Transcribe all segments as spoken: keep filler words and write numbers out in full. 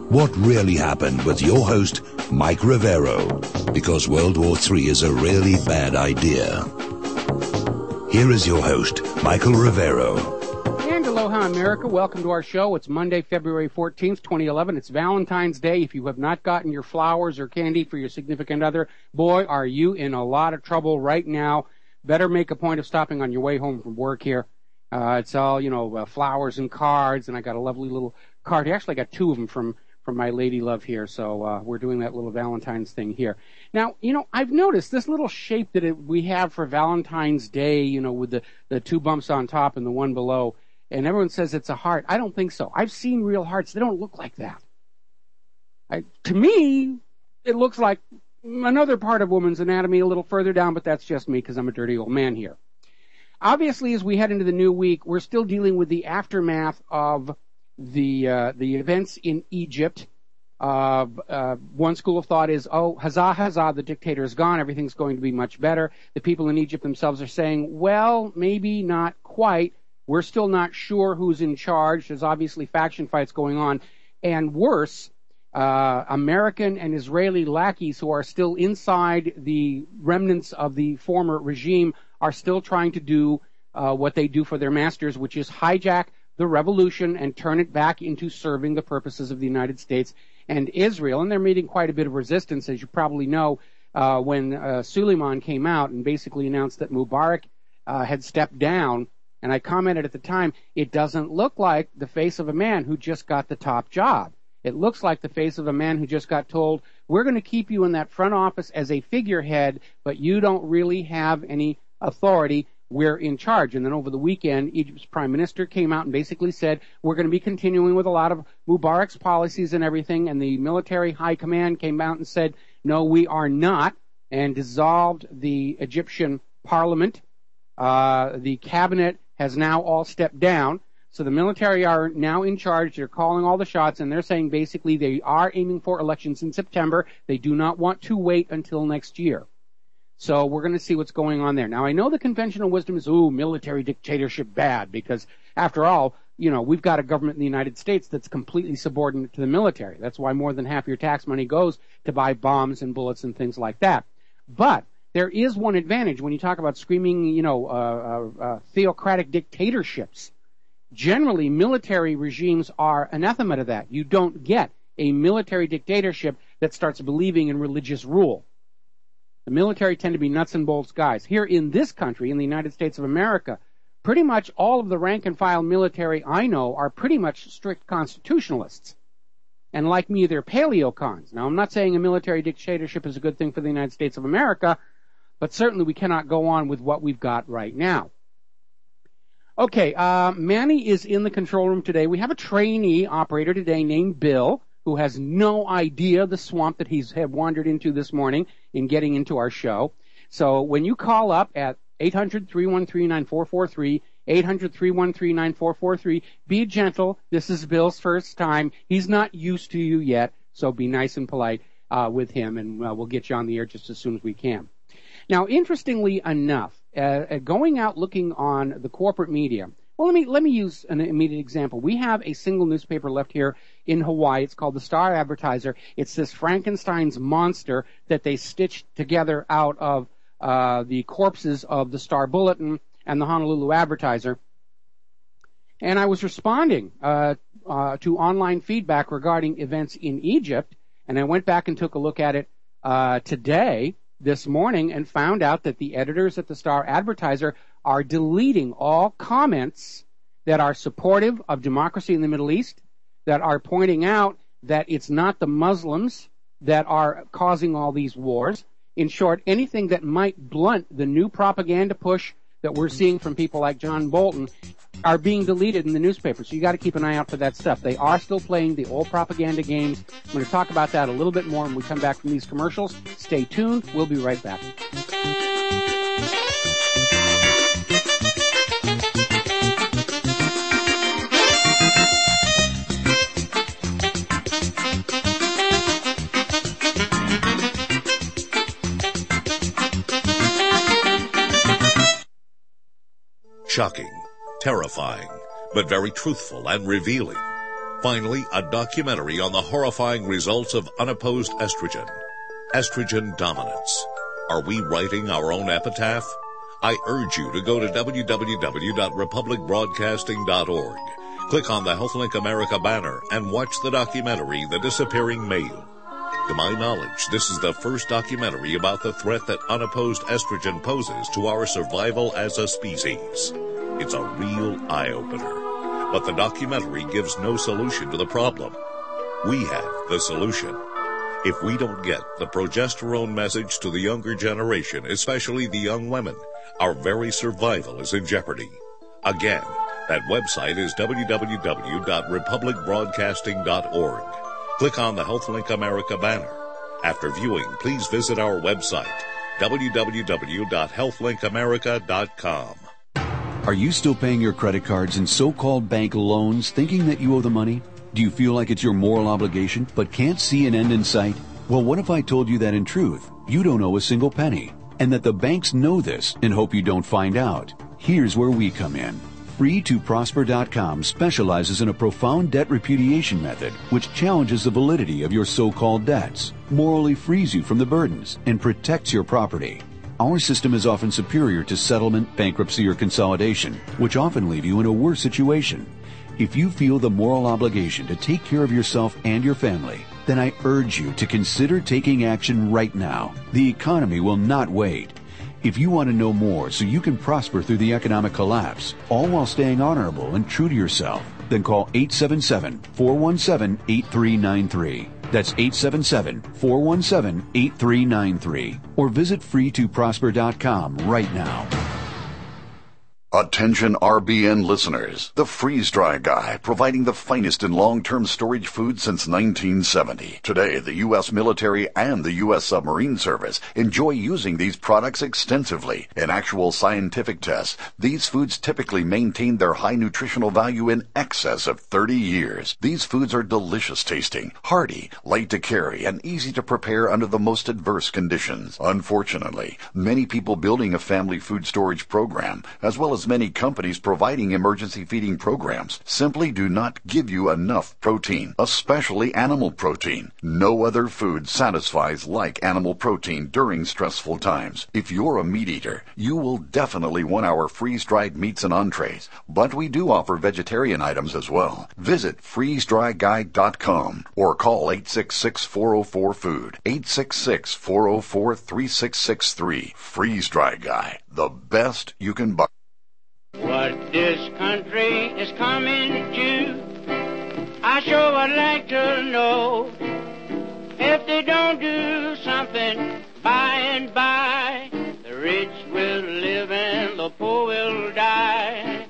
What really happened with your host, Mike Rivero, because World War Three is a really bad idea. Here is your host, Michael Rivero. And aloha, America. Welcome to our show. It's Monday, February fourteenth, twenty eleven. It's Valentine's Day. If you have not gotten your flowers or candy for your significant other, boy, are you in a lot of trouble right now. Better make a point of stopping on your way home from work here. Uh, it's all, you know, uh, flowers and cards, and I got a lovely little card here. Actually, I got two of them from, from my lady love here, so uh, we're doing that little Valentine's thing here. Now, you know, I've noticed this little shape that it, we have for Valentine's Day, you know, with the, the two bumps on top and the one below, and everyone says it's a heart. I don't think so. I've seen real hearts. They don't look like that. I, to me, it looks like another part of woman's anatomy a little further down, but that's just me because I'm a dirty old man here. Obviously, as we head into the new week, we're still dealing with the aftermath of the uh, the events in Egypt. Uh, uh, one school of thought is, oh, huzzah, huzzah, the dictator is gone, everything's going to be much better. The people in Egypt themselves are saying, well, maybe not quite. We're still not sure who's in charge. There's obviously faction fights going on. And worse, uh, American and Israeli lackeys who are still inside the remnants of the former regime are still trying to do uh, what they do for their masters, which is hijack the revolution and turn it back into serving the purposes of the United States and Israel. And they're meeting quite a bit of resistance, as you probably know, uh, when uh, Suleiman came out and basically announced that Mubarak uh, had stepped down. And I commented at the time, it doesn't look like the face of a man who just got the top job. It looks like the face of a man who just got told, we're going to keep you in that front office as a figurehead, but you don't really have any authority. We're in charge. And then over the weekend, Egypt's prime minister came out and basically said, we're going to be continuing with a lot of Mubarak's policies and everything. And the military high command came out and said, no, we are not, and dissolved the Egyptian parliament. Uh, the cabinet has now all stepped down. So the military are now in charge. They're calling all the shots, and they're saying basically they are aiming for elections in September. They do not want to wait until next year. So we're going to see what's going on there. Now, I know the conventional wisdom is, ooh, military dictatorship bad, because after all, you know, we've got a government in the United States that's completely subordinate to the military. That's why more than half your tax money goes to buy bombs and bullets and things like that. But there is one advantage when you talk about screaming, you know, uh, uh, uh, theocratic dictatorships. Generally, military regimes are anathema to that. You don't get a military dictatorship that starts believing in religious rule. The military tend to be nuts and bolts guys. Here in this country, in the United States of America, pretty much all of the rank and file military I know are pretty much strict constitutionalists. And like me, they're paleocons. Now, I'm not saying a military dictatorship is a good thing for the United States of America, but certainly we cannot go on with what we've got right now. Okay, uh, Manny is in the control room today. We have a trainee operator today named Bill, who has no idea the swamp that he's had wandered into this morning in getting into our show. So when you call up at eight hundred, three one three, nine four four three, eight hundred, three one three, nine four four three, be gentle. This is Bill's first time. He's not used to you yet, so be nice and polite uh, with him, and uh, we'll get you on the air just as soon as we can. Now, interestingly enough, uh, going out looking on the corporate media, well, let me let me use an immediate example. We have a single newspaper left here in Hawaii. It's called the Star Advertiser. It's this Frankenstein's monster that they stitched together out of uh, the corpses of the Star Bulletin and the Honolulu Advertiser. And I was responding uh, uh, to online feedback regarding events in Egypt, and I went back and took a look at it uh, today, this morning, and found out that the editors at the Star Advertiser are deleting all comments that are supportive of democracy in the Middle East, that are pointing out that it's not the Muslims that are causing all these wars. In short, anything that might blunt the new propaganda push that we're seeing from people like John Bolton are being deleted in the newspaper. So you got to keep an eye out for that stuff. They are still playing the old propaganda games. I'm going to talk about that a little bit more when we come back from these commercials. Stay tuned. We'll be right back. Shocking, terrifying, but very truthful and revealing. Finally, a documentary on the horrifying results of unopposed estrogen. Estrogen dominance. Are we writing our own epitaph? I urge you to go to w w w dot republic broadcasting dot org. Click on the HealthLink America banner and watch the documentary, The Disappearing Male. To my knowledge, this is the first documentary about the threat that unopposed estrogen poses to our survival as a species. It's a real eye-opener. But the documentary gives no solution to the problem. We have the solution. If we don't get the progesterone message to the younger generation, especially the young women, our very survival is in jeopardy. Again, that website is w w w dot republic broadcasting dot org. Click on the HealthLink America banner. After viewing, please visit our website, w w w dot health link america dot com. Are you still paying your credit cards and so-called bank loans thinking that you owe the money? Do you feel like it's your moral obligation but can't see an end in sight? Well, what if I told you that in truth, you don't owe a single penny, and that the banks know this and hope you don't find out? Here's where we come in. free to prosper dot com specializes in a profound debt repudiation method which challenges the validity of your so-called debts, morally frees you from the burdens, and protects your property. Our system is often superior to settlement, bankruptcy, or consolidation, which often leave you in a worse situation. If you feel the moral obligation to take care of yourself and your family, then I urge you to consider taking action right now. The economy will not wait. If you want to know more so you can prosper through the economic collapse, all while staying honorable and true to yourself, then call eight seven seven, four one seven, eight three nine three. That's eight seven seven, four one seven, eight three nine three. Or visit free to prosper dot com right now. Attention R B N listeners, the Freeze Dry Guy, providing the finest in long-term storage food since nineteen seventy. Today, the U S military and the U S submarine service enjoy using these products extensively. In actual scientific tests, these foods typically maintain their high nutritional value in excess of thirty years. These foods are delicious tasting, hearty, light to carry, and easy to prepare under the most adverse conditions. Unfortunately, many people building a family food storage program, as well as many companies providing emergency feeding programs, simply do not give you enough protein, especially animal protein. No other food satisfies like animal protein during stressful times. If you're a meat eater, you will definitely want our freeze-dried meats and entrees, but we do offer vegetarian items as well. Visit freeze dry guide dot com or call eight six six, four oh four, food, eight six six, four oh four, three six six three. Freeze Dry Guy, the best you can buy. What this country is coming to, I sure would like to know. If they don't do something by and by, the rich will live and the poor will die.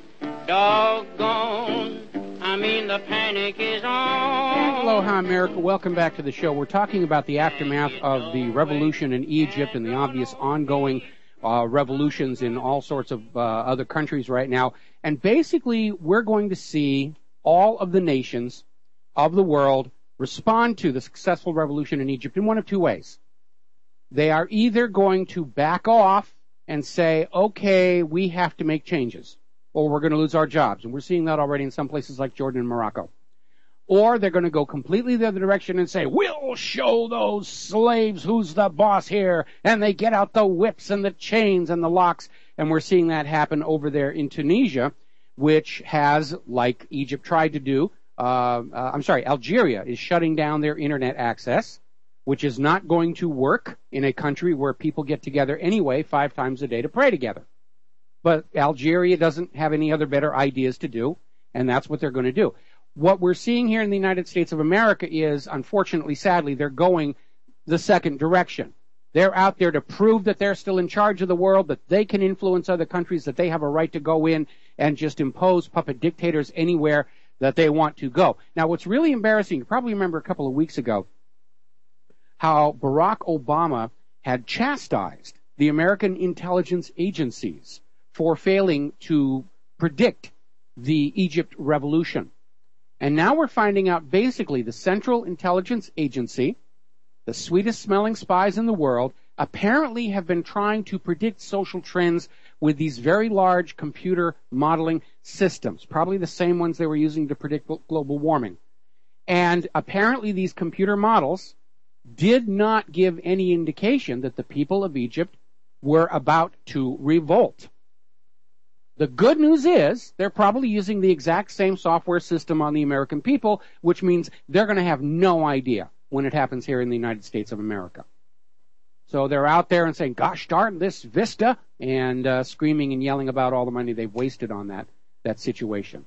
Doggone, I mean the panic is on. Aloha, America. Welcome back to the show. We're talking about the aftermath of the revolution in Egypt and the obvious ongoing Uh, revolutions in all sorts of uh, other countries right now. And basically, we're going to see all of the nations of the world respond to the successful revolution in Egypt in one of two ways. They are either going to back off and say, okay, we have to make changes, or we're going to lose our jobs. And we're seeing that already in some places like Jordan and Morocco. Or they're going to go completely the other direction and say, we'll show those slaves who's the boss here. And they get out the whips and the chains and the locks. And we're seeing that happen over there in Tunisia, which has, like Egypt tried to do, uh, uh, I'm sorry, Algeria is shutting down their internet access, which is not going to work in a country where people get together anyway five times a day to pray together. But Algeria doesn't have any other better ideas to do, and that's what they're going to do. What we're seeing here in the United States of America is, unfortunately, sadly, they're going the second direction. They're out there to prove that they're still in charge of the world, that they can influence other countries, that they have a right to go in and just impose puppet dictators anywhere that they want to go. Now, what's really embarrassing, you probably remember a couple of weeks ago, how Barack Obama had chastised the American intelligence agencies for failing to predict the Egypt revolution. And now we're finding out basically the Central Intelligence Agency, the sweetest smelling spies in the world, apparently have been trying to predict social trends with these very large computer modeling systems, probably the same ones they were using to predict global warming. And apparently these computer models did not give any indication that the people of Egypt were about to revolt. The good news is they're probably using the exact same software system on the American people, which means they're going to have no idea when it happens here in the United States of America. So they're out there and saying, gosh darn this Vista, and uh, screaming and yelling about all the money they've wasted on that, that situation.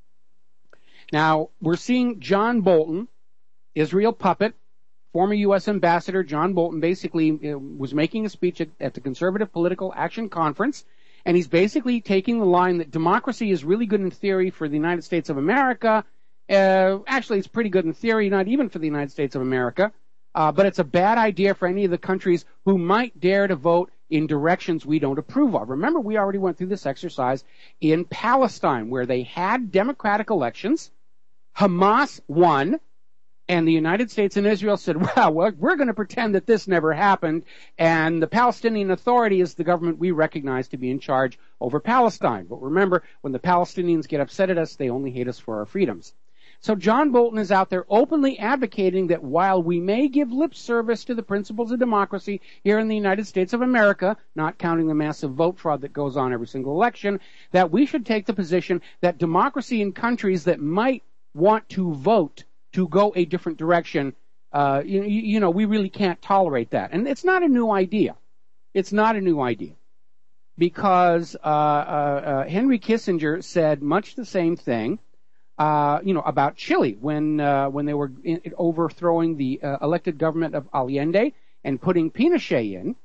Now, we're seeing John Bolton, Israel puppet, former U S ambassador John Bolton, basically uh, was making a speech at, at the Conservative Political Action Conference, and he's basically taking the line that democracy is really good in theory for the United States of America. Uh, actually, it's pretty good in theory, not even for the United States of America, uh, but it's a bad idea for any of the countries who might dare to vote in directions we don't approve of. Remember, we already went through this exercise in Palestine, where they had democratic elections, Hamas won, and the United States and Israel said, well, we're going to pretend that this never happened, and the Palestinian Authority is the government we recognize to be in charge over Palestine. But remember, when the Palestinians get upset at us, they only hate us for our freedoms. So John Bolton is out there openly advocating that while we may give lip service to the principles of democracy here in the United States of America, not counting the massive vote fraud that goes on every single election, that we should take the position that democracy in countries that might want to vote to go a different direction, uh, you, you know, we really can't tolerate that. And it's not a new idea. It's not a new idea. Because uh, uh, uh, Henry Kissinger said much the same thing, uh, you know, about Chile when uh, when they were in, overthrowing the uh, elected government of Allende and putting Pinochet in.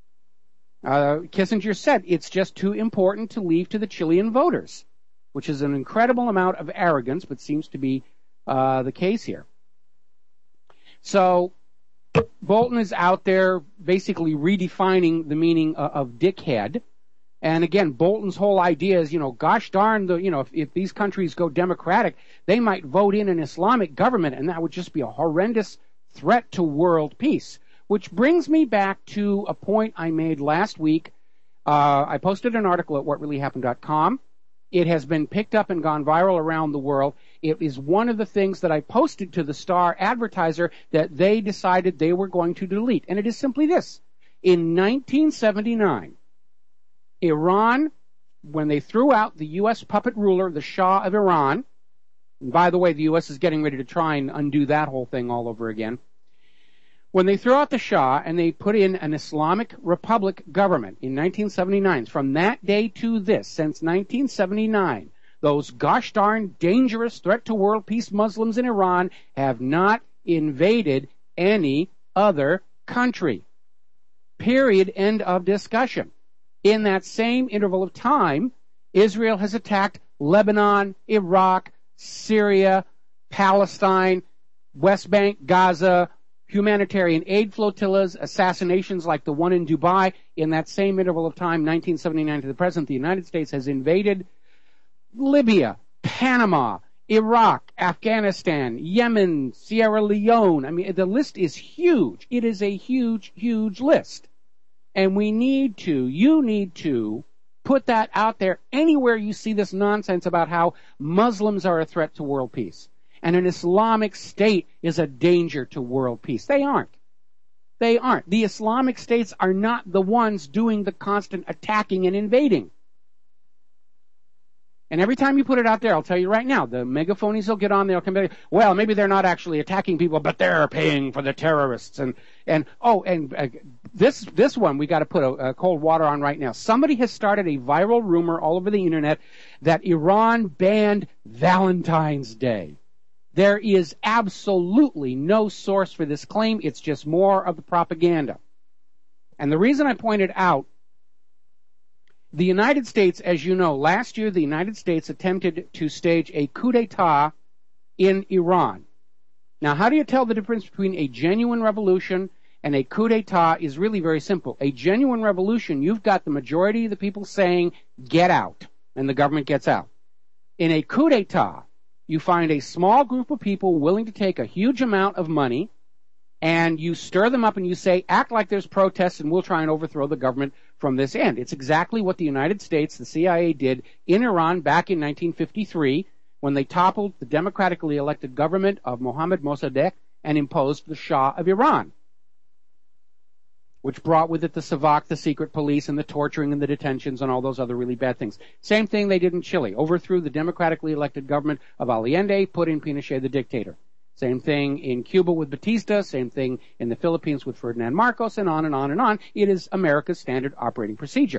Uh, Kissinger said it's just too important to leave to the Chilean voters, which is an incredible amount of arrogance, but seems to be Uh, the case here. So Bolton is out there basically redefining the meaning of, of dickhead. And again, Bolton's whole idea is, you know, gosh darn, the, you know, if, if these countries go democratic, they might vote in an Islamic government, and that would just be a horrendous threat to world peace. Which brings me back to a point I made last week. Uh, I posted an article at what really happened dot com. It has been picked up and gone viral around the world. It is one of the things that I posted to the Star Advertiser that they decided they were going to delete. And it is simply this. In nineteen seventy-nine, Iran, when they threw out the U S puppet ruler, the Shah of Iran, and by the way, the U S is getting ready to try and undo that whole thing all over again. When they threw out the Shah and they put in an Islamic Republic government in nineteen seventy-nine, from that day to this, since nineteen seventy-nine, those gosh darn dangerous threat to world peace Muslims in Iran have not invaded any other country. Period. End of discussion. In that same interval of time, Israel has attacked Lebanon, Iraq, Syria, Palestine, West Bank, Gaza, humanitarian aid flotillas, assassinations like the one in Dubai. In that same interval of time, nineteen seventy-nine to the present, the United States has invaded Libya, Panama, Iraq, Afghanistan, Yemen, Sierra Leone. I mean, the list is huge. It is a huge, huge list. And we need to, you need to, put that out there anywhere you see this nonsense about how Muslims are a threat to world peace. And an Islamic State is a danger to world peace. They aren't. They aren't. The Islamic states are not the ones doing the constant attacking and invading. And every time you put it out there, I'll tell you right now, the megaphonies will get on there, they'll come back, well, maybe they're not actually attacking people, but they're paying for the terrorists. And, and oh, and uh, this, this one we got to put a, a cold water on right now. Somebody has started a viral rumor all over the internet that Iran banned Valentine's Day. There is absolutely no source for this claim. It's just more of the propaganda. And the reason I pointed out, the United States, as you know, last year the United States attempted to stage a coup d'etat in Iran. Now, how do you tell the difference between a genuine revolution and a coup d'etat? Is really very simple. A genuine revolution, you've got the majority of the people saying, get out, and the government gets out. In a coup d'etat, you find a small group of people willing to take a huge amount of money, and you stir them up and you say, act like there's protests and we'll try and overthrow the government from this end. It's exactly what the United States, the C I A, did in Iran back in nineteen fifty-three. when they toppled the democratically elected government of Mohammad Mossadegh and imposed the Shah of Iran, which brought with it the Savak, the secret police, and the torturing and the detentions and all those other really bad things. Same thing they did in Chile. Overthrew the democratically elected government of Allende, put in Pinochet the dictator. Same thing in Cuba with Batista, same thing in the Philippines with Ferdinand Marcos, and on and on and on. It is America's standard operating procedure.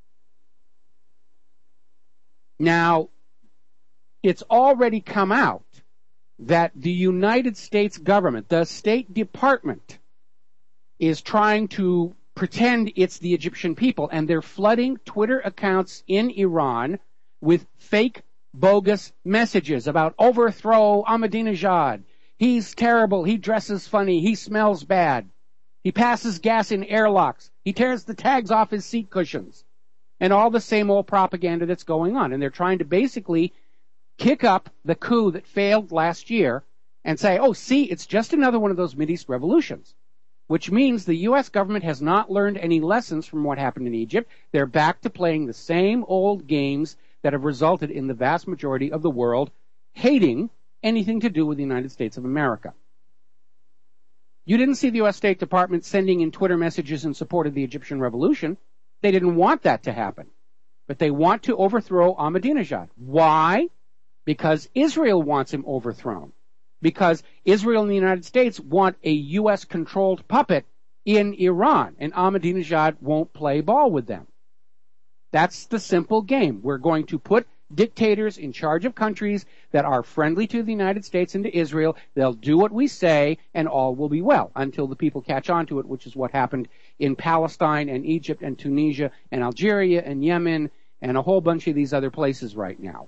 Now, it's already come out that the United States government, the State Department, is trying to pretend it's the Egyptian people, and they're flooding Twitter accounts in Iran with fake, bogus messages about overthrow Ahmadinejad. He's terrible. He dresses funny. He smells bad. He passes gas in airlocks. He tears the tags off his seat cushions. And all the same old propaganda that's going on. And they're trying to basically kick up the coup that failed last year and say, oh, see, it's just another one of those Mideast revolutions. Which means the U S government has not learned any lessons from what happened in Egypt. They're back to playing the same old games that have resulted in the vast majority of the world hating anything to do with the United States of America. You didn't see the U S State Department sending in Twitter messages in support of the Egyptian revolution. They didn't want that to happen. But they want to overthrow Ahmadinejad. Why? Because Israel wants him overthrown. Because Israel and the United States want a U S-controlled puppet in Iran, and Ahmadinejad won't play ball with them. That's the simple game. We're going to put dictators in charge of countries that are friendly to the United States and to Israel. They'll do what we say, and all will be well, until the people catch on to it, which is what happened in Palestine and Egypt and Tunisia and Algeria and Yemen and a whole bunch of these other places right now.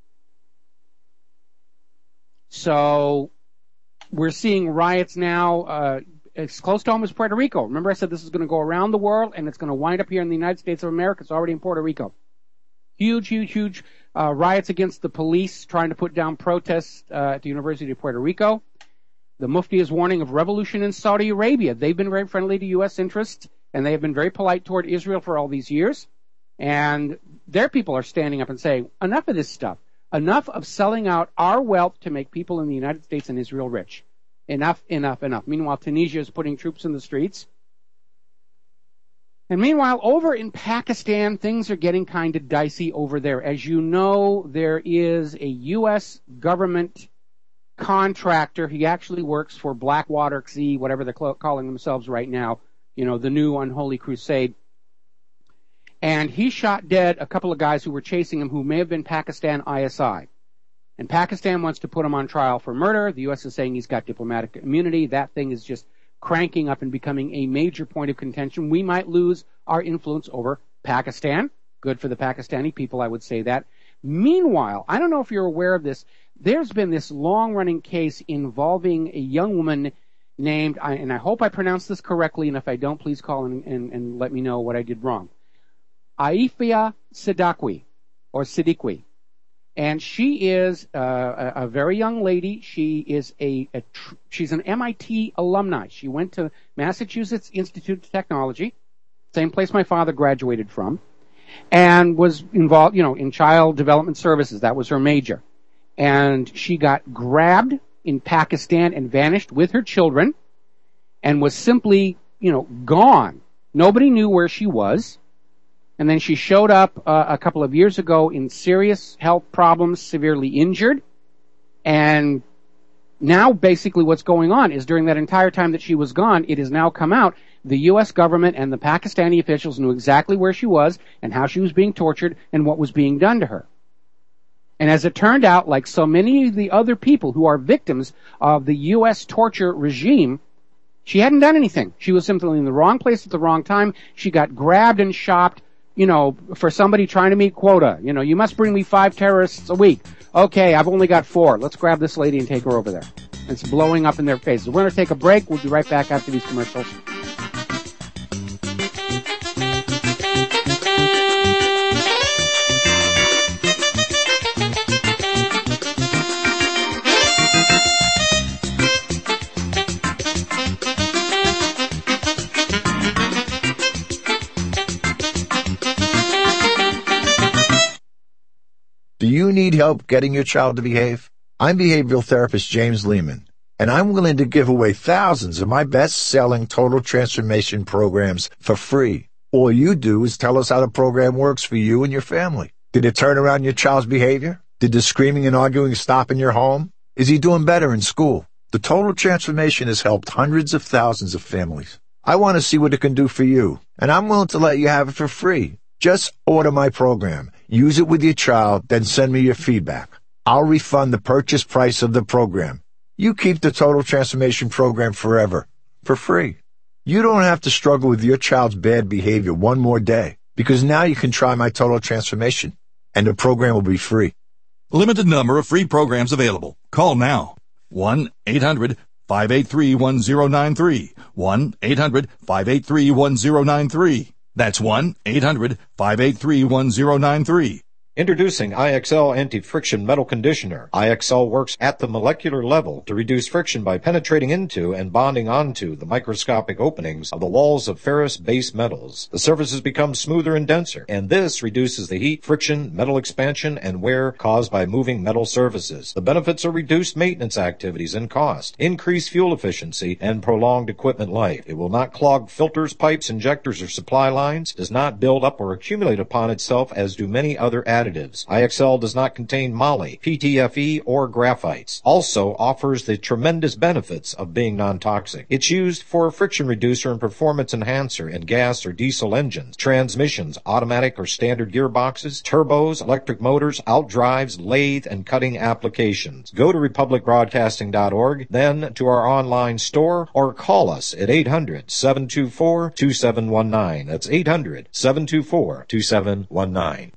So we're seeing riots now. Uh, as close to home as Puerto Rico. Remember I said this is going to go around the world, and it's going to wind up here in the United States of America. It's already in Puerto Rico. Huge, huge, huge uh, riots against the police trying to put down protests uh, at the University of Puerto Rico. The Mufti is warning of revolution in Saudi Arabia. They've been very friendly to U S interests, and they have been very polite toward Israel for all these years. And their people are standing up and saying, enough of this stuff. Enough of selling out our wealth to make people in the United States and Israel rich. Enough, enough, enough. Meanwhile, Tunisia is putting troops in the streets. And meanwhile, over in Pakistan, things are getting kind of dicey over there. As you know, there is a U S government contractor. He actually works for Blackwater Sea, whatever they're calling themselves right now, you know, the new unholy crusade. And he shot dead a couple of guys who were chasing him who may have been Pakistan I S I. And Pakistan wants to put him on trial for murder. The U S is saying he's got diplomatic immunity. That thing is just cranking up and becoming a major point of contention. We might lose our influence over Pakistan. Good for the Pakistani people, I would say that. Meanwhile, I don't know if you're aware of this, there's been this long-running case involving a young woman named, and I hope I pronounced this correctly, and if I don't, please call and, and, and let me know what I did wrong. Aifia Siddiqui, or Siddiqui. And she is uh, a, a very young lady. She is a, a tr- she's an M I T alumni. She went to Massachusetts Institute of Technology, same place my father graduated from, and was involved, you know, in child development services. That was her major. And she got grabbed in Pakistan and vanished with her children, and was simply, you know, gone. Nobody knew where she was. And then she showed up uh, a couple of years ago in serious health problems, severely injured. And now basically what's going on is during that entire time that she was gone, it has now come out, the U S government and the Pakistani officials knew exactly where she was and how she was being tortured and what was being done to her. And as it turned out, like so many of the other people who are victims of the U S torture regime, she hadn't done anything. She was simply in the wrong place at the wrong time. She got grabbed and shopped, you know, for somebody trying to meet quota. You know, you must bring me five terrorists a week. Okay, I've only got four. Let's grab this lady and take her over there. It's blowing up in their faces. We're going to take a break. We'll be right back after these commercials. Do you need help getting your child to behave? I'm behavioral therapist James Lehman, and I'm willing to give away thousands of my best-selling total transformation programs for free. All you do is tell us how the program works for you and your family. Did it turn around your child's behavior? Did the screaming and arguing stop in your home? Is he doing better in school? The total transformation has helped hundreds of thousands of families. I want to see what it can do for you, and I'm willing to let you have it for free. Just order my program, use it with your child, then send me your feedback. I'll refund the purchase price of the program. You keep the Total Transformation Program forever, for free. You don't have to struggle with your child's bad behavior one more day, because now you can try my Total Transformation, and the program will be free. Limited number of free programs available. Call now. one eight hundred five eight three one zero nine three. one eight hundred five eight three one zero nine three. That's one eight hundred five eight three one zero nine three. Introducing I X L Anti-Friction Metal Conditioner. I X L works at the molecular level to reduce friction by penetrating into and bonding onto the microscopic openings of the walls of ferrous base metals. The surfaces become smoother and denser, and this reduces the heat, friction, metal expansion, and wear caused by moving metal surfaces. The benefits are reduced maintenance activities and cost, increased fuel efficiency, and prolonged equipment life. It will not clog filters, pipes, injectors, or supply lines, does not build up or accumulate upon itself as do many other additives. I X L does not contain moly, P T F E, or graphites. Also offers the tremendous benefits of being non-toxic. It's used for a friction reducer and performance enhancer in gas or diesel engines, transmissions, automatic or standard gearboxes, turbos, electric motors, outdrives, lathe, and cutting applications. Go to republic broadcasting dot org, then to our online store, or call us at eight hundred seven two four two seven one nine. That's eight hundred seven two four two seven one nine.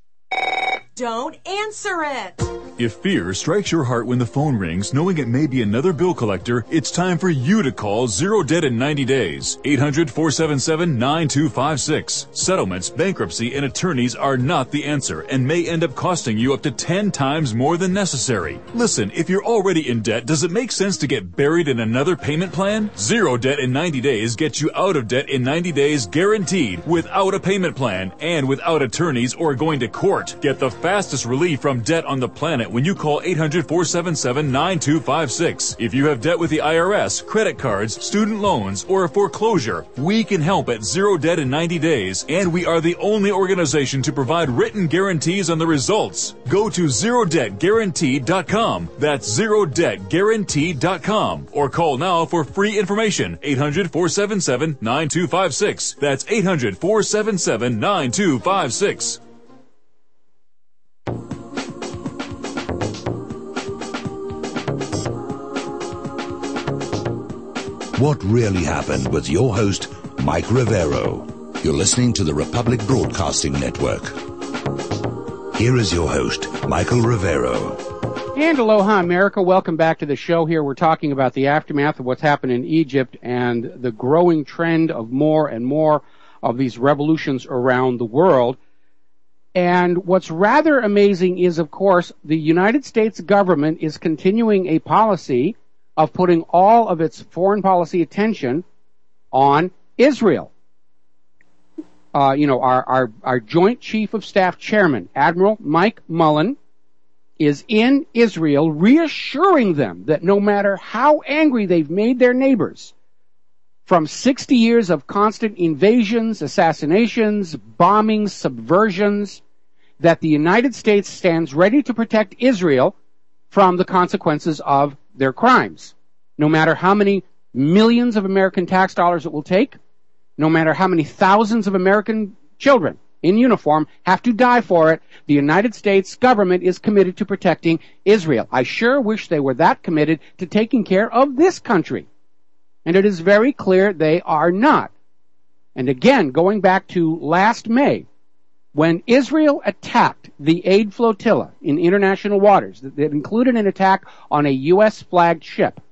Don't answer it! If fear strikes your heart when the phone rings, knowing it may be another bill collector, it's time for you to call Zero Debt in ninety days. eight hundred four seven seven nine two five six. Settlements, bankruptcy, and attorneys are not the answer and may end up costing you up to ten times more than necessary. Listen, if you're already in debt, does it make sense to get buried in another payment plan? Zero Debt in ninety days gets you out of debt in ninety days guaranteed, without a payment plan and without attorneys or going to court. Get the fastest relief from debt on the planet when you call eight hundred four seven seven nine two five six. If you have debt with the I R S, credit cards, student loans, or a foreclosure, we can help at Zero Debt in ninety days, and we are the only organization to provide written guarantees on the results. Go to zero debt guaranteed dot com. That's zero debt guaranteed dot com. Or call now for free information. eight hundred four seven seven nine two five six. That's eight hundred four seven seven nine two five six. What Really Happened with your host, Mike Rivero. You're listening to the Republic Broadcasting Network. Here is your host, Michael Rivero. And aloha, America. Welcome back to the show. Here we're talking about the aftermath of what's happened in Egypt and the growing trend of more and more of these revolutions around the world. And what's rather amazing is, of course, the United States government is continuing a policy of putting all of its foreign policy attention on Israel. Uh, you know, our, our, our Joint Chief of Staff Chairman, Admiral Mike Mullen, is in Israel reassuring them that no matter how angry they've made their neighbors from sixty years of constant invasions, assassinations, bombings, subversions, that the United States stands ready to protect Israel from the consequences of their crimes. No matter how many millions of American tax dollars it will take, no matter how many thousands of American children in uniform have to die for it, the United States government is committed to protecting Israel. I sure wish they were that committed to taking care of this country. And it is very clear they are not. And again, going back to last May, when Israel attacked the aid flotilla in international waters, that included an attack on a U S-flagged ship.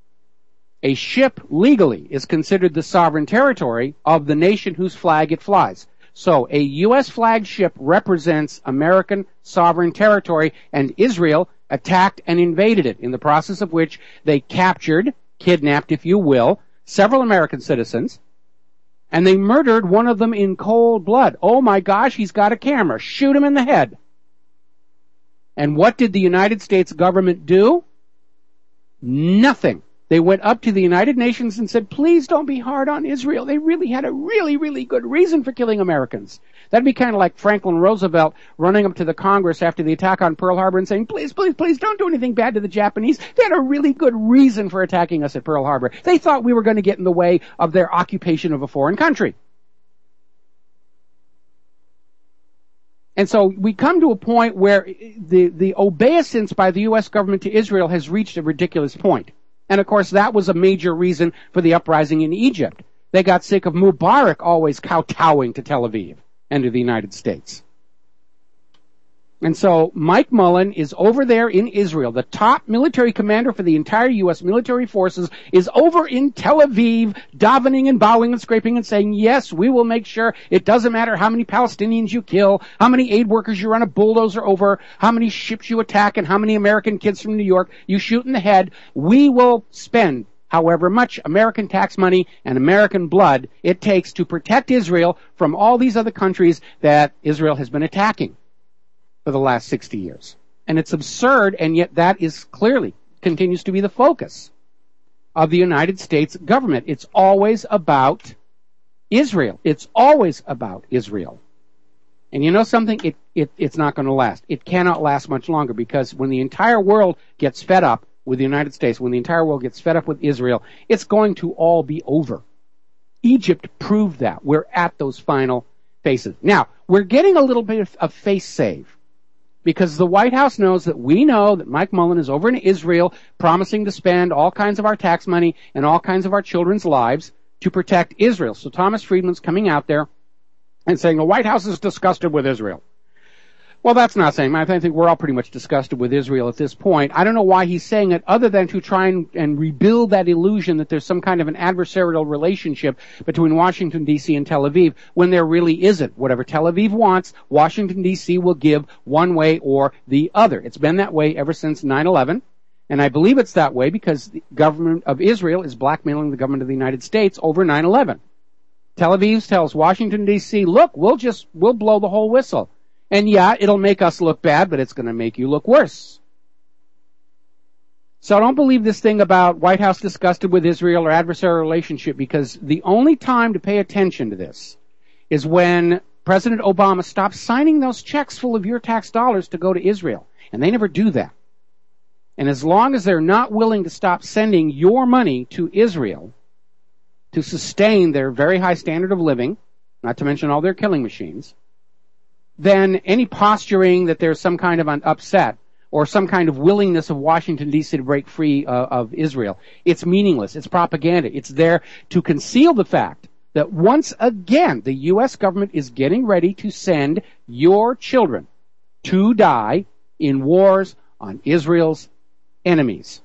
A ship legally is considered the sovereign territory of the nation whose flag it flies. So a U S-flagged ship represents American sovereign territory, and Israel attacked and invaded it, in the process of which they captured, kidnapped, if you will, several American citizens, and they murdered one of them in cold blood. Oh my gosh, he's got a camera. Shoot him in the head. And what did the United States government do? Nothing. They went up to the United Nations and said, please don't be hard on Israel. They really had a really, really good reason for killing Americans. That'd be kind of like Franklin Roosevelt running up to the Congress after the attack on Pearl Harbor and saying, please, please, please don't do anything bad to the Japanese. They had a really good reason for attacking us at Pearl Harbor. They thought we were going to get in the way of their occupation of a foreign country. And so we come to a point where the, the obeisance by the U S government to Israel has reached a ridiculous point. And of course, that was a major reason for the uprising in Egypt. They got sick of Mubarak always kowtowing to Tel Aviv and to the United States. And so Mike Mullen is over there in Israel. The top military commander for the entire U S military forces is over in Tel Aviv, davening and bowing and scraping and saying, yes, we will make sure it doesn't matter how many Palestinians you kill, how many aid workers you run a bulldozer over, how many ships you attack, and how many American kids from New York you shoot in the head. We will spend however much American tax money and American blood it takes to protect Israel from all these other countries that Israel has been attacking for the last sixty years. And it's absurd, and yet that is clearly continues to be the focus of the United States government. It's always about Israel. It's always about Israel. And you know something? It, it, it's not going to last. It cannot last much longer, because when the entire world gets fed up with the United States, when the entire world gets fed up with Israel, it's going to all be over. Egypt proved that. We're at those final phases. Now, we're getting a little bit of, of face save, because the White House knows that we know that Mike Mullen is over in Israel promising to spend all kinds of our tax money and all kinds of our children's lives to protect Israel. So Thomas Friedman's coming out there and saying the White House is disgusted with Israel. Well, that's not saying. I think we're all pretty much disgusted with Israel at this point. I don't know why he's saying it, other than to try and, and rebuild that illusion that there's some kind of an adversarial relationship between Washington, D C and Tel Aviv, when there really isn't. Whatever Tel Aviv wants, Washington, D C will give one way or the other. It's been that way ever since nine eleven, and I believe it's that way because the government of Israel is blackmailing the government of the United States over nine eleven. Tel Aviv tells Washington, D C, look, we'll just, we'll blow the whole whistle. And yeah, it'll make us look bad, but it's going to make you look worse. So don't believe this thing about White House disgusted with Israel or adversarial relationship, because the only time to pay attention to this is when President Obama stops signing those checks full of your tax dollars to go to Israel. And they never do that. And as long as they're not willing to stop sending your money to Israel to sustain their very high standard of living, not to mention all their killing machines, then any posturing that there's some kind of an upset or some kind of willingness of Washington, D C to break free uh, of Israel, it's meaningless. It's propaganda. It's there to conceal the fact that once again the U S government is getting ready to send your children to die in wars on Israel's enemies.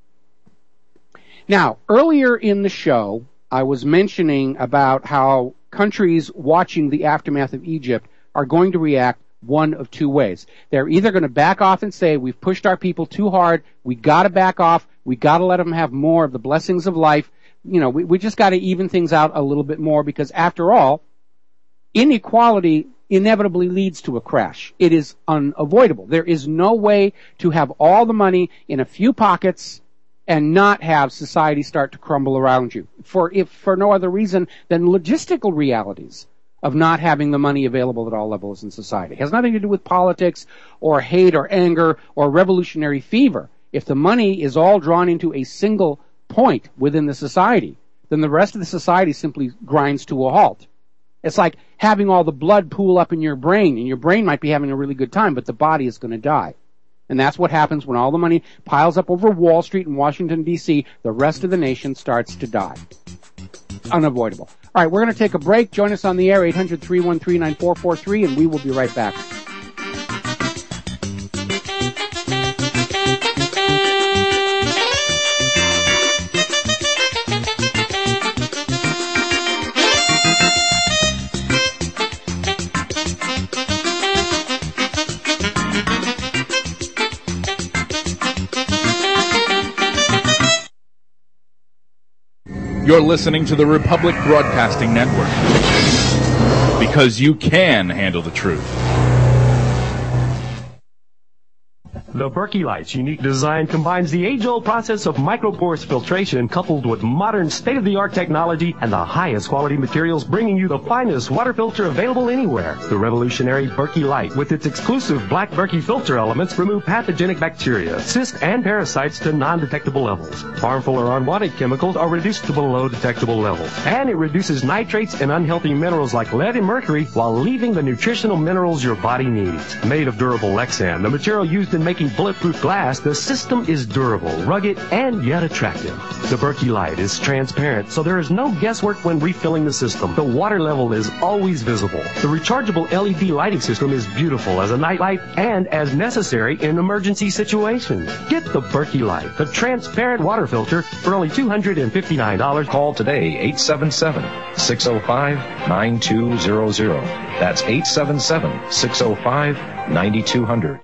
Now, earlier in the show, I was mentioning about how countries watching the aftermath of Egypt are going to react one of two ways. They're either going to back off and say, we've pushed our people too hard, we got to back off, we got to let them have more of the blessings of life. You know, we, we just got to even things out a little bit more, because after all, inequality inevitably leads to a crash. It is unavoidable. There is no way to have all the money in a few pockets and not have society start to crumble around you, for if for no other reason than logistical realities of not having the money available at all levels in society. It has nothing to do with politics or hate or anger or revolutionary fever. If the money is all drawn into a single point within the society, then the rest of the society simply grinds to a halt. It's like having all the blood pool up in your brain, and your brain might be having a really good time, but the body is going to die. And that's what happens when all the money piles up over Wall Street in Washington, D C. The rest of the nation starts to die. Unavoidable. All right, we're going to take a break. Join us on the air, eight hundred, three one three, nine four four three, and we will be right back. You're listening to the Republic Broadcasting Network, because you can handle the truth. The Berkey Light's unique design combines the age-old process of microporous filtration coupled with modern state-of-the-art technology and the highest quality materials, bringing you the finest water filter available anywhere. The revolutionary Berkey Light, with its exclusive black Berkey filter elements, remove pathogenic bacteria, cysts, and parasites to non-detectable levels. Harmful or unwanted chemicals are reduced to below detectable levels. And it reduces nitrates and unhealthy minerals like lead and mercury while leaving the nutritional minerals your body needs. Made of durable Lexan, the material used in making bulletproof glass, the system is durable, rugged, and yet attractive. The Berkey Light is transparent, so there is no guesswork when refilling the system. The water level is always visible. The rechargeable L E D lighting system is beautiful as a nightlight and as necessary in emergency situations. Get the Berkey Light, the transparent water filter, for only two hundred fifty-nine dollars. Call today, eight seven seven, six oh five, nine two zero zero. That's eight seven seven, six oh five, nine two zero zero.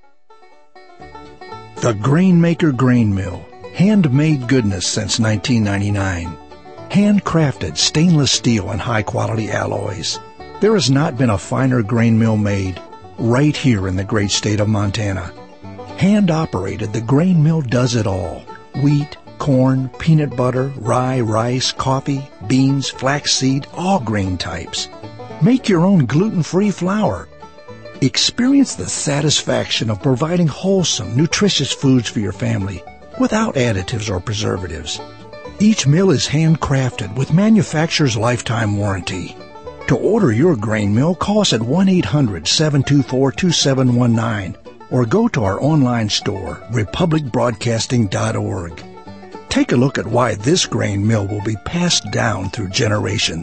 The Grainmaker Grain Mill. Handmade goodness since nineteen ninety-nine. Handcrafted stainless steel and high-quality alloys. There has not been a finer grain mill made right here in the great state of Montana. Hand-operated, the grain mill does it all. Wheat, corn, peanut butter, rye, rice, coffee, beans, flaxseed, all grain types. Make your own gluten-free flour. Experience the satisfaction of providing wholesome, nutritious foods for your family without additives or preservatives. Each mill is handcrafted with manufacturer's lifetime warranty. To order your grain mill, call us at one eight hundred, seven two four, two seven one nine or go to our online store, republic broadcasting dot org. Take a look at why this grain mill will be passed down through generations.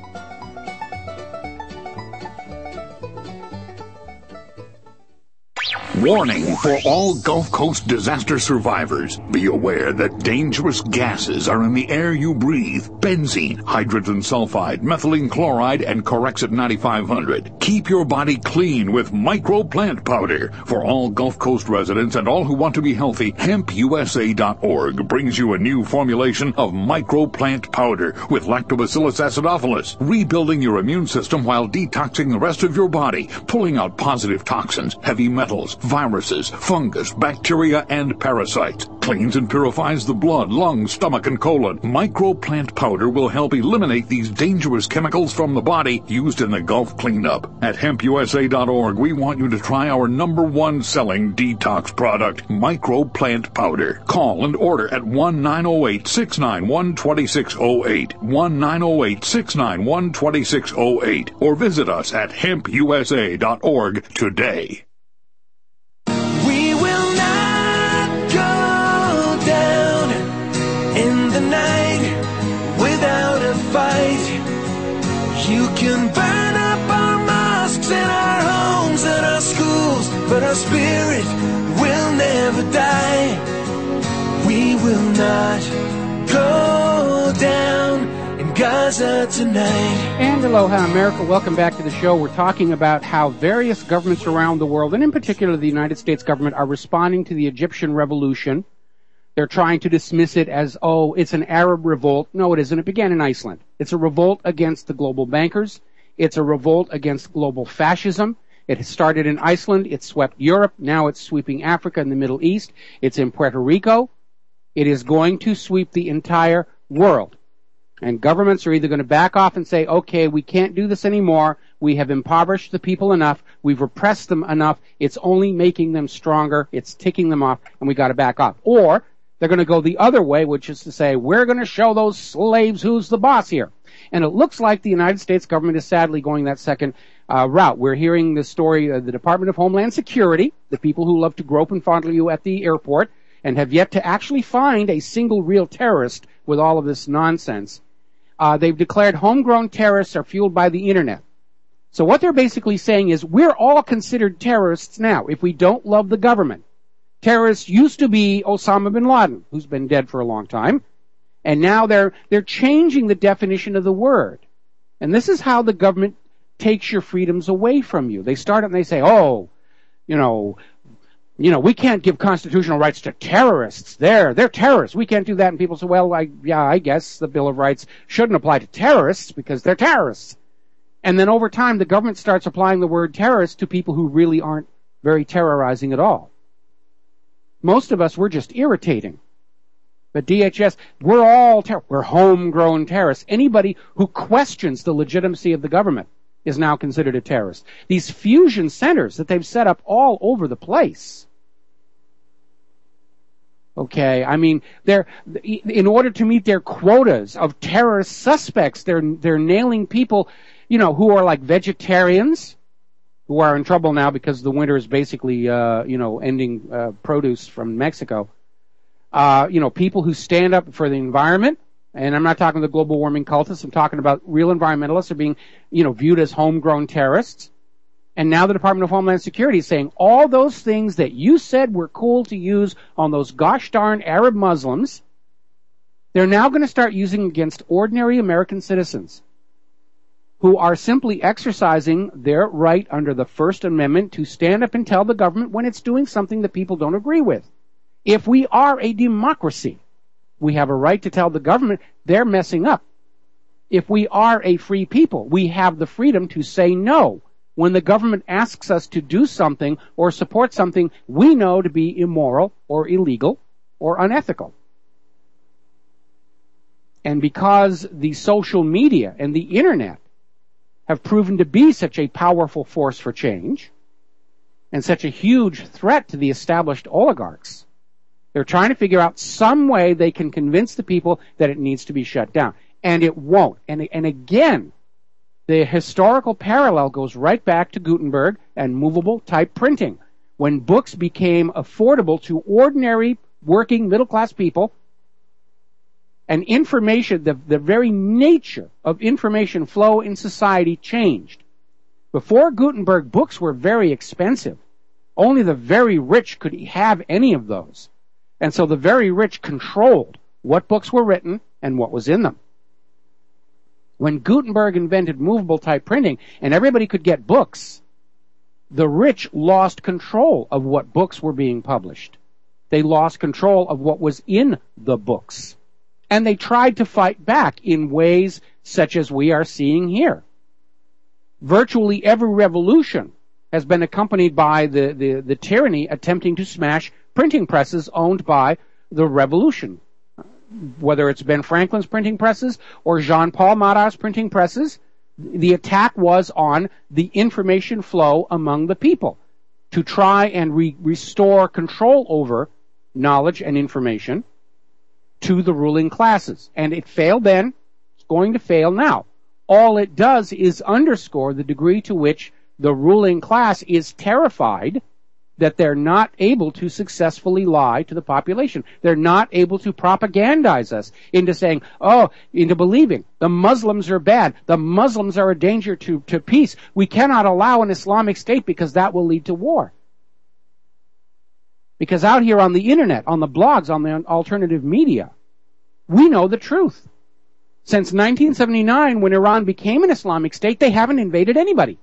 Warning for all Gulf Coast disaster survivors. Be aware that dangerous gases are in the air you breathe. Benzene, hydrogen sulfide, methylene chloride, and Corexit ninety-five hundred. Keep your body clean with Micro Plant Powder. For all Gulf Coast residents and all who want to be healthy, hemp U S A dot org brings you a new formulation of Micro Plant Powder with Lactobacillus acidophilus, rebuilding your immune system while detoxing the rest of your body, pulling out positive toxins, heavy metals, viruses, fungus, bacteria, and parasites. Cleans and purifies the blood, lungs, stomach, and colon. Micro Plant Powder will help eliminate these dangerous chemicals from the body used in the Gulf cleanup. At hemp U S A dot org, we want you to try our number one selling detox product, Micro Plant Powder. Call and order at one nine zero eight, six nine one, two six zero eight, one nine zero eight, six nine one, two six zero eight, or visit us at hemp U S A dot org today. You can burn up our mosques and our homes and our schools, but our spirit will never die. We will not go down in Gaza tonight. And aloha, America. Welcome back to the show. We're talking about how various governments around the world, and in particular the United States government, are responding to the Egyptian revolution. They're trying to dismiss it as, oh, it's an Arab revolt. No, it isn't. It began in Iceland. It's a revolt against the global bankers. It's a revolt against global fascism. It has started in Iceland. It swept Europe. Now it's sweeping Africa and the Middle East. It's in Puerto Rico. It is going to sweep the entire world. And governments are either going to back off and say, okay, we can't do this anymore. We have impoverished the people enough. We've repressed them enough. It's only making them stronger. It's ticking them off, and we got to back off. Or they're going to go the other way, which is to say, we're going to show those slaves who's the boss here. And it looks like the United States government is sadly going that second uh, route. We're hearing the story of the Department of Homeland Security, the people who love to grope and fondle you at the airport, and have yet to actually find a single real terrorist with all of this nonsense. Uh, they've declared homegrown terrorists are fueled by the Internet. So what they're basically saying is, we're all considered terrorists now if we don't love the government. Terrorists used to be Osama bin Laden, who's been dead for a long time, and now they're they're changing the definition of the word. And this is how the government takes your freedoms away from you. They start it and they say, oh, you know, you know, we can't give constitutional rights to terrorists. They're they're terrorists. We can't do that. And people say, well, I, yeah, I guess the Bill of Rights shouldn't apply to terrorists because they're terrorists. And then over time, the government starts applying the word terrorist to people who really aren't very terrorizing at all. Most of us, we're just irritating. But D H S, we're all, ter- we're homegrown terrorists. Anybody who questions the legitimacy of the government is now considered a terrorist. These fusion centers that they've set up all over the place. Okay, I mean, they're, in order to meet their quotas of terrorist suspects, they're, they're nailing people, you know, who are like vegetarians, who are in trouble now because the winter is basically, uh, you know, ending, uh, produce from Mexico. Uh, you know, people who stand up for the environment, and I'm not talking the global warming cultists, I'm talking about real environmentalists are being, you know, viewed as homegrown terrorists. And now the Department of Homeland Security is saying all those things that you said were cool to use on those gosh darn Arab Muslims, they're now going to start using against ordinary American citizens who are simply exercising their right under the First Amendment to stand up and tell the government when it's doing something that people don't agree with. If we are a democracy, we have a right to tell the government they're messing up. If we are a free people, we have the freedom to say no when the government asks us to do something or support something we know to be immoral or illegal or unethical. And because the social media and the internet have proven to be such a powerful force for change and such a huge threat to the established oligarchs, they're trying to figure out some way they can convince the people that it needs to be shut down. And it won't. And, and again, the historical parallel goes right back to Gutenberg and movable type printing. When books became affordable to ordinary working middle-class people, and information, the, the very nature of information flow in society changed. Before Gutenberg, books were very expensive. Only the very rich could have any of those. And so the very rich controlled what books were written and what was in them. When Gutenberg invented movable type printing and everybody could get books, the rich lost control of what books were being published. They lost control of what was in the books. And they tried to fight back in ways such as we are seeing here. Virtually every revolution has been accompanied by the, the, the tyranny attempting to smash printing presses owned by the revolution. Whether it's Ben Franklin's printing presses or Jean-Paul Marat's printing presses, the attack was on the information flow among the people to try and re- restore control over knowledge and information to the ruling classes. And it failed then. It's going to fail now. All it does is underscore the degree to which the ruling class is terrified that they're not able to successfully lie to the population. They're not able to propagandize us into saying, oh, into believing the Muslims are bad. The Muslims are a danger to, to peace. We cannot allow an Islamic State because that will lead to war. Because out here on the internet, on the blogs, on the alternative media, we know the truth. Since nineteen seventy-nine, when Iran became an Islamic State, they haven't invaded anybody.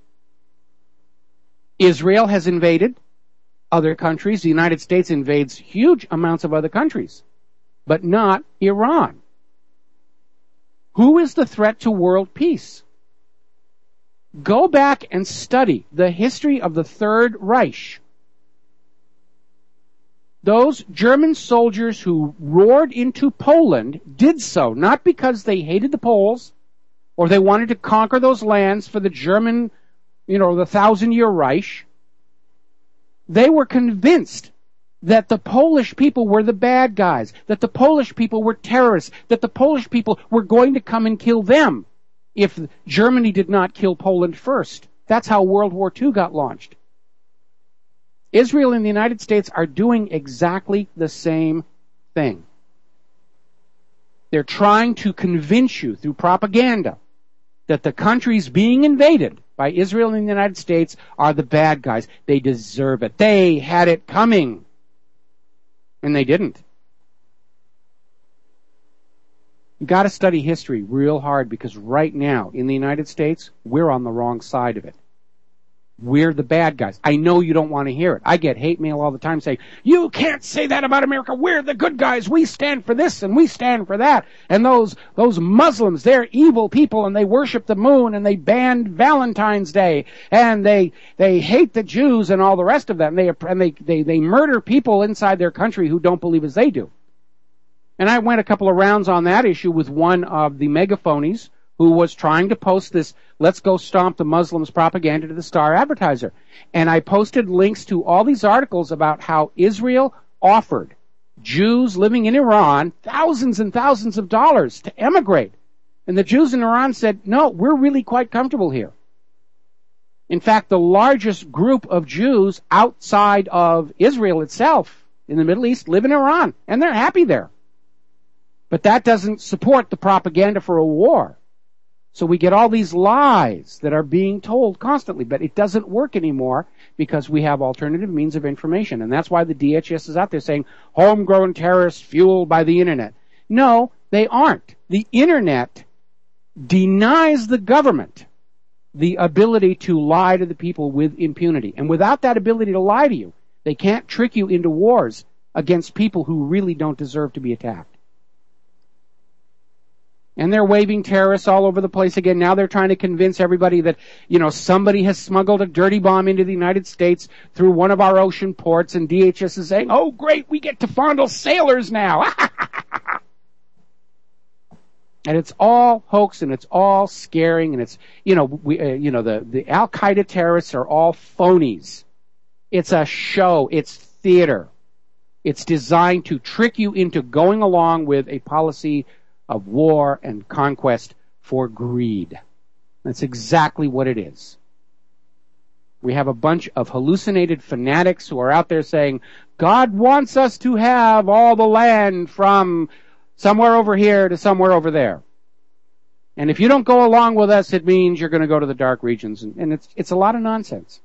Israel has invaded other countries. The United States invades huge amounts of other countries, but not Iran. Who is the threat to world peace? Go back and study the history of the Third Reich. Those German soldiers who roared into Poland did so not because they hated the Poles or they wanted to conquer those lands for the German, you know, the thousand-year Reich. They were convinced that the Polish people were the bad guys, that the Polish people were terrorists, that the Polish people were going to come and kill them if Germany did not kill Poland first. That's how World War Two got launched. Israel and the United States are doing exactly the same thing. They're trying to convince you through propaganda that the countries being invaded by Israel and the United States are the bad guys. They deserve it. They had it coming. And they didn't. You've got to study history real hard because right now in the United States, we're on the wrong side of it. We're the bad guys. I know you don't want to hear it. I get hate mail all the time saying, you can't say that about America. We're the good guys. We stand for this and we stand for that. And those, those Muslims, they're evil people and they worship the moon and they banned Valentine's Day and they, they hate the Jews and all the rest of that. And they, and they, they, they murder people inside their country who don't believe as they do. And I went a couple of rounds on that issue with one of the megaphonies who was trying to post this let's go stomp the Muslims propaganda to the Star Advertiser. And I posted links to all these articles about how Israel offered Jews living in Iran thousands and thousands of dollars to emigrate. And the Jews in Iran said, no, we're really quite comfortable here. In fact, the largest group of Jews outside of Israel itself in the Middle East live in Iran, and they're happy there. But that doesn't support the propaganda for a war. So we get all these lies that are being told constantly, but it doesn't work anymore because we have alternative means of information. And that's why the D H S is out there saying homegrown terrorists fueled by the internet. No, they aren't. The internet denies the government the ability to lie to the people with impunity. And without that ability to lie to you, they can't trick you into wars against people who really don't deserve to be attacked. And they're waving terrorists all over the place again. Now they're trying to convince everybody that, you know, somebody has smuggled a dirty bomb into the United States through one of our ocean ports, and D H S is saying, oh, great, we get to fondle sailors now. And it's all hoax, and it's all scaring, and it's, you know, we, uh, you know, the, the Al-Qaeda terrorists are all phonies. It's a show. It's theater. It's designed to trick you into going along with a policy of war and conquest for greed. That's exactly what it is. We have a bunch of hallucinated fanatics who are out there saying, God wants us to have all the land from somewhere over here to somewhere over there. And if you don't go along with us, it means you're going to go to the dark regions. And, and it's, it's a lot of nonsense.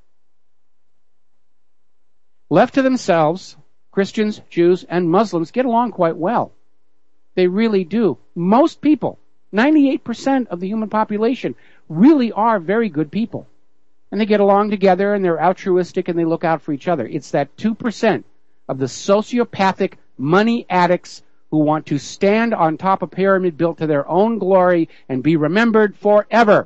Left to themselves, Christians, Jews, and Muslims get along quite well. They really do. Most people, ninety-eight percent of the human population, really are very good people. And they get along together and they're altruistic and they look out for each other. It's that two percent of the sociopathic money addicts who want to stand on top of a pyramid built to their own glory and be remembered forever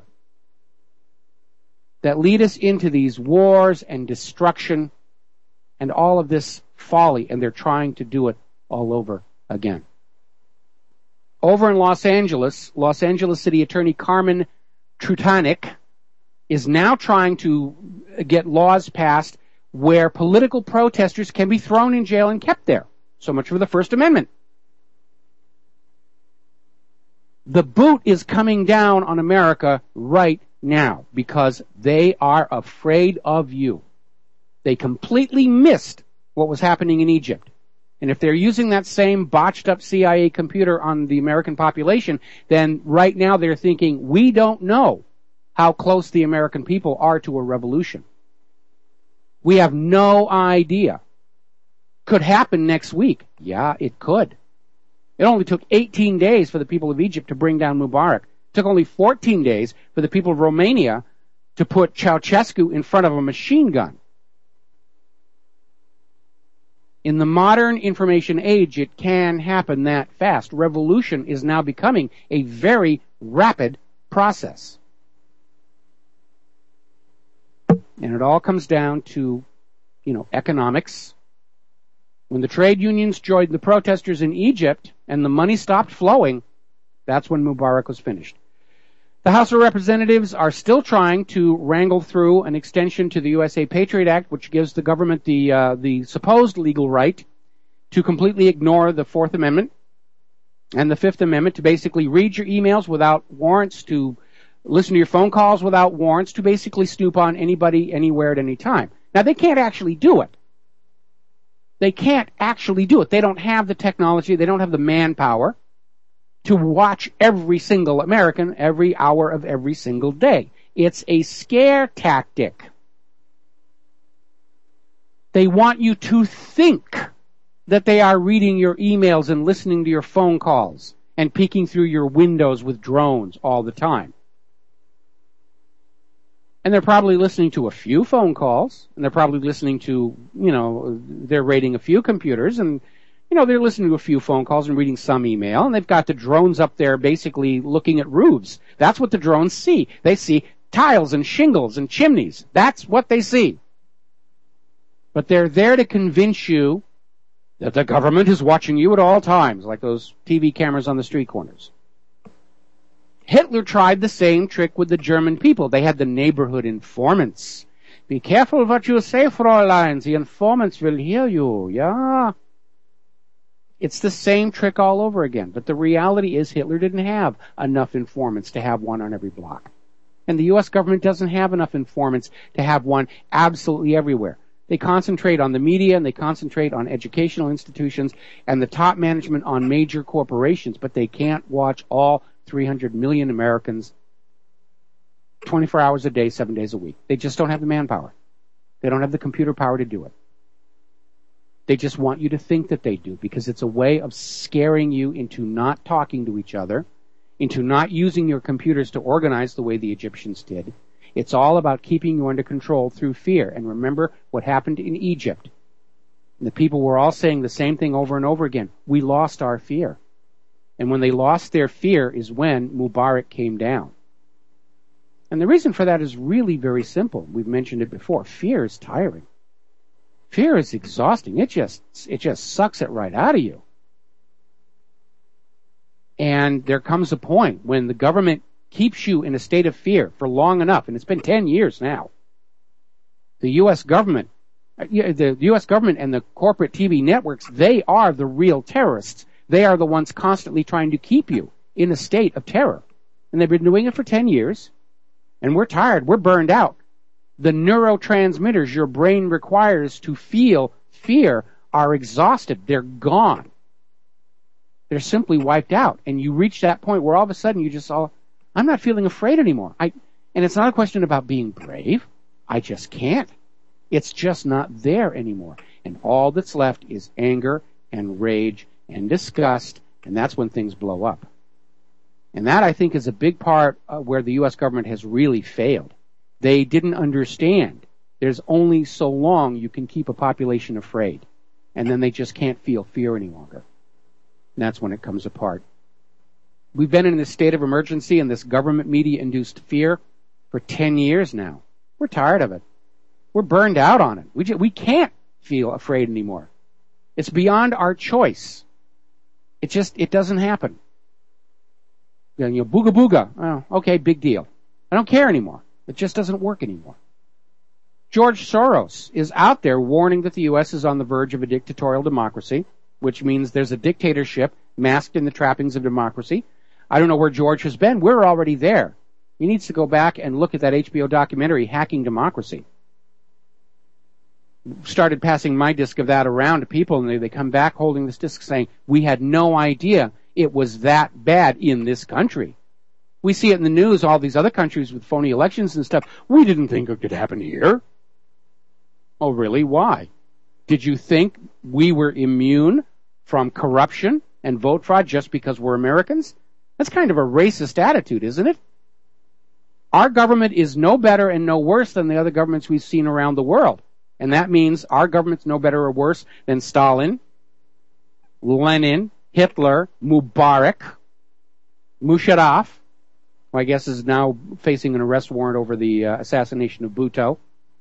that lead us into these wars and destruction and all of this folly. And they're trying to do it all over again. Over in Los Angeles, Los Angeles City Attorney Carmen Trutanik is now trying to get laws passed where political protesters can be thrown in jail and kept there. So much for the First Amendment. The boot is coming down on America right now because they are afraid of you. They completely missed what was happening in Egypt. And if they're using that same botched up C I A computer on the American population, then right now they're thinking, we don't know how close the American people are to a revolution. We have no idea. Could happen next week. Yeah, it could. It only took eighteen days for the people of Egypt to bring down Mubarak. It took only fourteen days for the people of Romania to put Ceausescu in front of a machine gun. In the modern information age, it can happen that fast. Revolution is now becoming a very rapid process. And it all comes down to, you know, economics. When the trade unions joined the protesters in Egypt and the money stopped flowing, that's when Mubarak was finished. The House of Representatives are still trying to wrangle through an extension to the U S A Patriot Act, which gives the government the uh, the supposed legal right to completely ignore the Fourth Amendment and the Fifth Amendment, to basically read your emails without warrants, to listen to your phone calls without warrants, to basically snoop on anybody, anywhere, at any time. Now, they can't actually do it. They can't actually do it. They don't have the technology. They don't have the manpower to watch every single American every hour of every single day. It's a scare tactic. They want you to think that they are reading your emails and listening to your phone calls and peeking through your windows with drones all the time. And they're probably listening to a few phone calls, and they're probably listening to, you know, they're raiding a few computers, and, you know, they're listening to a few phone calls and reading some email, and they've got the drones up there basically looking at roofs. That's what the drones see. They see tiles and shingles and chimneys. That's what they see. But they're there to convince you that the government is watching you at all times, like those T V cameras on the street corners. Hitler tried the same trick with the German people. They had the neighborhood informants. Be careful what you say, Fräulein. The informants will hear you. Yeah. It's the same trick all over again. But the reality is Hitler didn't have enough informants to have one on every block. And the U S government doesn't have enough informants to have one absolutely everywhere. They concentrate on the media and they concentrate on educational institutions and the top management on major corporations, but they can't watch all three hundred million Americans twenty-four hours a day, seven days a week. They just don't have the manpower. They don't have the computer power to do it. They just want you to think that they do because it's a way of scaring you into not talking to each other, into not using your computers to organize the way the Egyptians did. It's all about keeping you under control through fear. And remember what happened in Egypt. And the people were all saying the same thing over and over again. We lost our fear. And when they lost their fear is when Mubarak came down. And the reason for that is really very simple. We've mentioned it before. Fear is tiring. Fear is exhausting. It just, it just sucks it right out of you. And there comes a point when the government keeps you in a state of fear for long enough, and it's been ten years now. The U S government, the U S government and the corporate T V networks, they are the real terrorists. They are the ones constantly trying to keep you in a state of terror. And they've been doing it for ten years, and we're tired, we're burned out. The neurotransmitters your brain requires to feel fear are exhausted. They're gone. They're simply wiped out. And you reach that point where all of a sudden you just all, I'm not feeling afraid anymore. I, and it's not a question about being brave. I just can't. It's just not there anymore. And all that's left is anger and rage and disgust, and that's when things blow up. And that, I think, is a big part of where the U S government has really failed. They didn't understand. There's only so long you can keep a population afraid, and then they just can't feel fear any longer. And that's when it comes apart. We've been in this state of emergency and this government media-induced fear for ten years now. We're tired of it. We're burned out on it. We just, we can't feel afraid anymore. It's beyond our choice. It just, it doesn't happen. You know, booga booga. Oh, okay, big deal. I don't care anymore. It just doesn't work anymore. George Soros is out there warning that the U S is on the verge of a dictatorial democracy, which means there's a dictatorship masked in the trappings of democracy. I don't know where George has been. We're already there. He needs to go back and look at that H B O documentary, Hacking Democracy. Started passing my disc of that around to people, and they, they come back holding this disc saying, we had no idea it was that bad in this country. We see it in the news, all these other countries with phony elections and stuff. We didn't think it could happen here. Oh, really? Why? Did you think we were immune from corruption and vote fraud just because we're Americans? That's kind of a racist attitude, isn't it? Our government is no better and no worse than the other governments we've seen around the world. And that means our government's no better or worse than Stalin, Lenin, Hitler, Mubarak, Musharraf, who I guess is now facing an arrest warrant over the uh, assassination of Bhutto.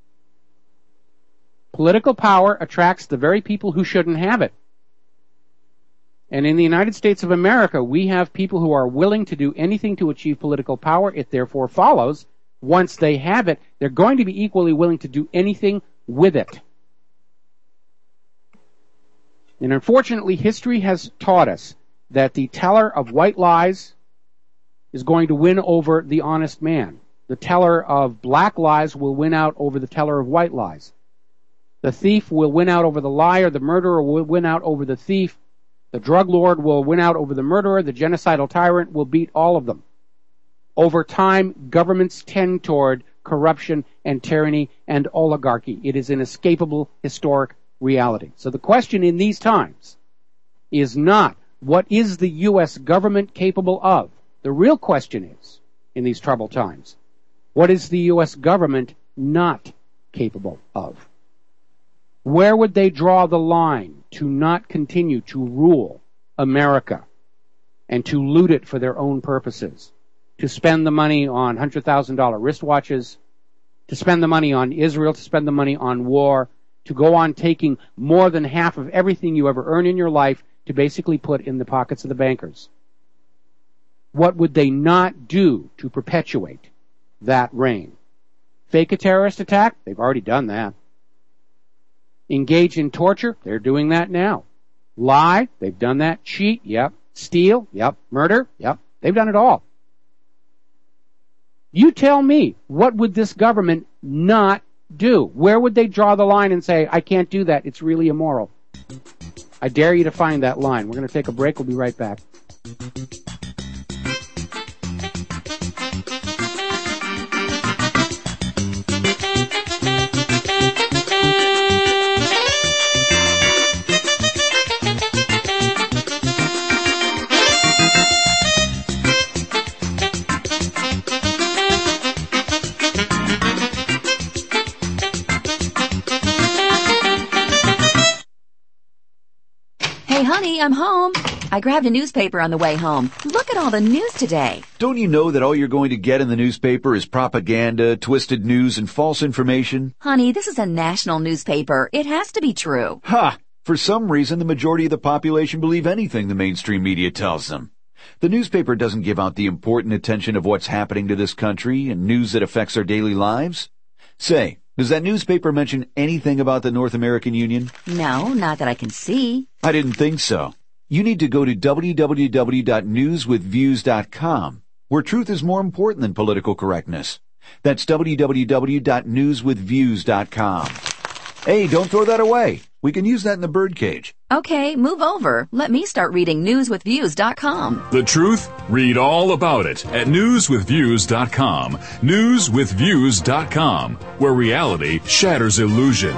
Political power attracts the very people who shouldn't have it. And in the United States of America, we have people who are willing to do anything to achieve political power. It therefore follows, once they have it, they're going to be equally willing to do anything with it. And unfortunately, history has taught us that the teller of white lies is going to win over the honest man. The teller of black lies will win out over the teller of white lies. The thief will win out over the liar. The murderer will win out over the thief. The drug lord will win out over the murderer. The genocidal tyrant will beat all of them. Over time, governments tend toward corruption and tyranny and oligarchy. It is an inescapable historic reality. So the question in these times is not, what is the U S government capable of? The real question is, in these troubled times, What is the U S government not capable of? Where would they draw the line to not continue to rule America and to loot it for their own purposes? To spend the money on one hundred thousand dollars wristwatches, to spend the money on Israel, to spend the money on war, to go on taking more than half of everything you ever earn in your life to basically put in the pockets of the bankers. What would they not do to perpetuate that reign? Fake a terrorist attack? They've already done that. Engage in torture? They're doing that now. Lie? They've done that. Cheat? Yep. Steal? Yep. Murder? Yep. They've done it all. You tell me, what would this government not do? Where would they draw the line and say, I can't do that, it's really immoral? I dare you to find that line. We're going to take a break. We'll be right back. I'm home. I grabbed a newspaper on the way home. Look at all the news today. Don't you know that all you're going to get in the newspaper is propaganda, twisted news, and false information? Honey, this is a national newspaper. It has to be true. Ha! For some reason, the majority of the population believe anything the mainstream media tells them. The newspaper doesn't give out the important attention of what's happening to this country and news that affects our daily lives. Say, does that newspaper mention anything about the North American Union? No, not that I can see. I didn't think so. You need to go to w w w dot news with views dot com, where truth is more important than political correctness. That's w w w dot news with views dot com. Hey, don't throw that away. We can use that in the birdcage. Okay, move over. Let me start reading news with views dot com. The truth? Read all about it at news with views dot com. news with views dot com, where reality shatters illusion.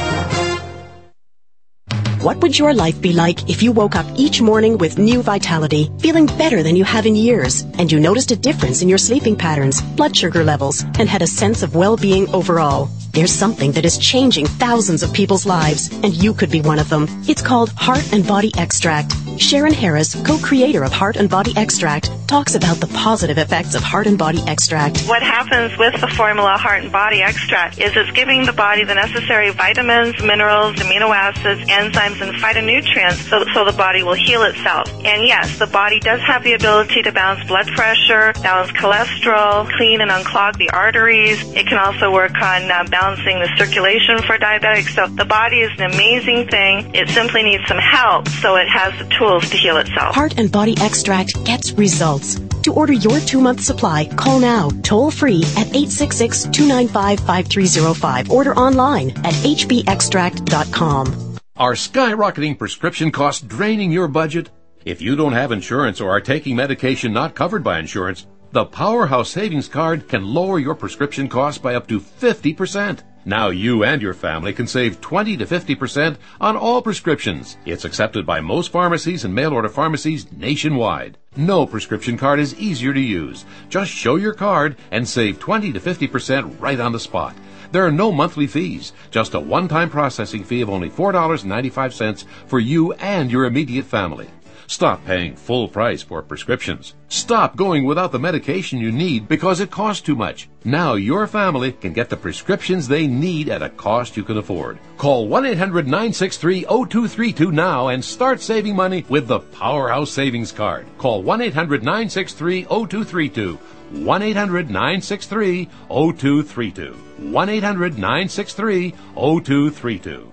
What would your life be like if you woke up each morning with new vitality, feeling better than you have in years, and you noticed a difference in your sleeping patterns, blood sugar levels, and had a sense of well-being overall? There's something that is changing thousands of people's lives, and you could be one of them. It's called Heart and Body Extract. Sharon Harris, co-creator of Heart and Body Extract, talks about the positive effects of Heart and Body Extract. What happens with the formula Heart and Body Extract is it's giving the body the necessary vitamins, minerals, amino acids, enzymes, and phytonutrients so, so the body will heal itself. And yes, the body does have the ability to balance blood pressure, balance cholesterol, clean and unclog the arteries. It can also work on uh, balancing the circulation for diabetics. So the body is an amazing thing. It simply needs some help so it has the tools to heal itself. Heart and Body Extract gets results. To order your two-month supply, call now, toll-free at eight six six, two nine five, five three zero five. Order online at h b extract dot com. Are skyrocketing prescription costs draining your budget? If you don't have insurance or are taking medication not covered by insurance, the Powerhouse Savings Card can lower your prescription costs by up to fifty percent. Now you and your family can save twenty to fifty percent on all prescriptions. It's accepted by most pharmacies and mail-order pharmacies nationwide. No prescription card is easier to use. Just show your card and save twenty to fifty percent right on the spot. There are no monthly fees, just a one-time processing fee of only four dollars and ninety-five cents for you and your immediate family. Stop paying full price for prescriptions. Stop going without the medication you need because it costs too much. Now your family can get the prescriptions they need at a cost you can afford. Call one eight hundred, nine six three, zero two three two now and start saving money with the Powerhouse Savings Card. Call one eight hundred, nine six three, zero two three two. one eight hundred, nine six three, zero two three two. one eight hundred, nine six three, zero two three two.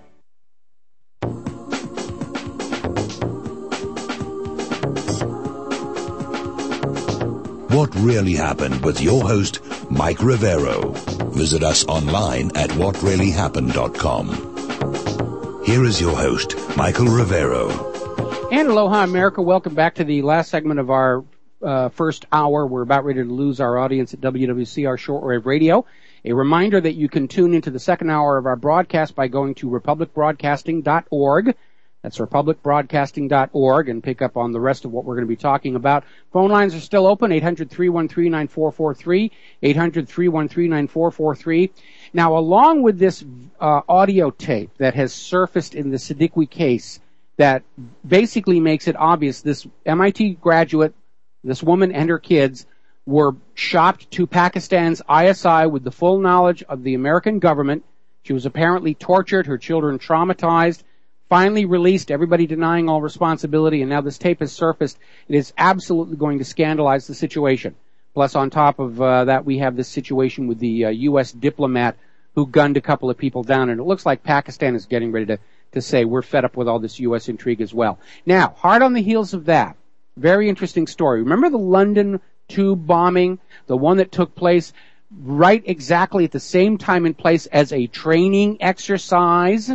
What Really Happened with your host, Mike Rivero. Visit us online at what really happened dot com. Here is your host, Michael Rivero. And aloha, America. Welcome back to the last segment of our uh, first hour. We're about ready to lose our audience at W W C R Shortwave Radio. A reminder that you can tune into the second hour of our broadcast by going to republic broadcasting dot org. That's republic broadcasting dot org, and pick up on the rest of what we're going to be talking about. Phone lines are still open, eight hundred, three one three, nine four four three, eight hundred, three one three, nine four four three. Now, along with this uh, audio tape that has surfaced in the Siddiqui case that basically makes it obvious this M I T graduate, this woman and her kids, were shopped to Pakistan's I S I with the full knowledge of the American government. She was apparently tortured, her children traumatized, finally released, everybody denying all responsibility, and now this tape has surfaced. It is absolutely going to scandalize the situation. Plus, on top of uh, that, we have this situation with the uh, U S diplomat who gunned a couple of people down, and it looks like Pakistan is getting ready to, to say we're fed up with all this U S intrigue as well. Now, hard on the heels of that, very interesting story. Remember the London tube bombing, the one that took place right exactly at the same time and place as a training exercise?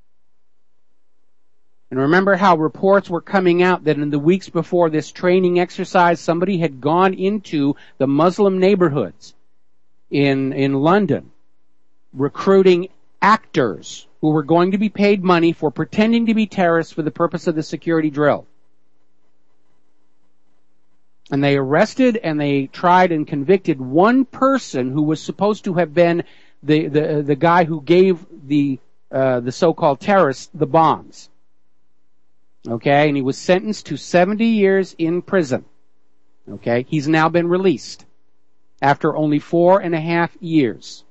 And remember how reports were coming out that in the weeks before this training exercise, somebody had gone into the Muslim neighborhoods in, in London, recruiting actors who were going to be paid money for pretending to be terrorists for the purpose of the security drill. And they arrested and they tried and convicted one person who was supposed to have been the, the, the guy who gave the, uh, the so-called terrorists the bombs. Okay, and he was sentenced to seventy years in prison. Okay, he's now been released after only four and a half years.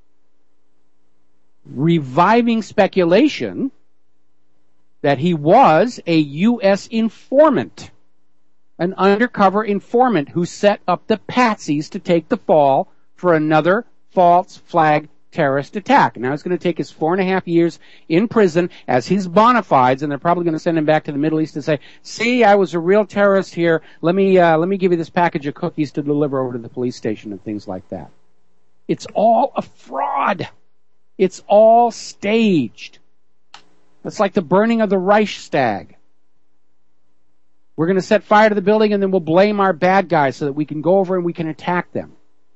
Reviving speculation that he was a U S informant, an undercover informant who set up the patsies to take the fall for another false flag terrorist attack. Now it's going to take his four and a half years in prison as his bona fides, and they're probably going to send him back to the Middle East and say, see, I was a real terrorist here. Let me, uh, let me give you this package of cookies to deliver over to the police station and things like that. It's all a fraud. It's all staged. It's like the burning of the Reichstag. We're going to set fire to the building and then we'll blame our bad guys so that we can go over and we can attack them.